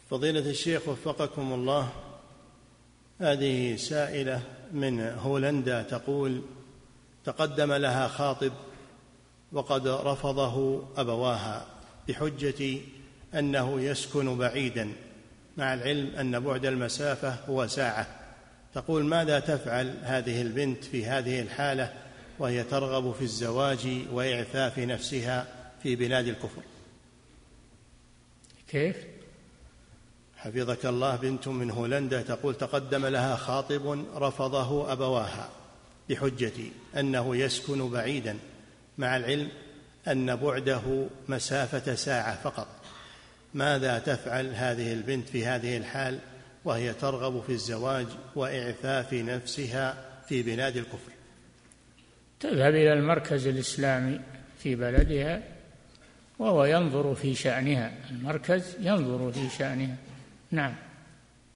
فضيلة الشيخ وفقكم الله، هذه سائلة من هولندا تقول: تقدم لها خاطب وقد رفضه أبواها بحجة أنه يسكن بعيدا، مع العلم أن بعد المسافة هو ساعة. تقول: ماذا تفعل هذه البنت في هذه الحالة وهي ترغب في الزواج وإعفاف نفسها في بلاد الكفر؟ كيف؟ حفظك الله، بنت من هولندا تقول: تقدم لها خاطب رفضه أبواها بحجة أنه يسكن بعيدا، مع العلم أن بعده مسافة ساعة فقط. ماذا تفعل هذه البنت في هذه الحال وهي ترغب في الزواج وإعفاف نفسها في بلاد الكفر؟ تذهب إلى المركز الإسلامي في بلدها وهو ينظر في شأنها، المركز ينظر في شأنها. نعم.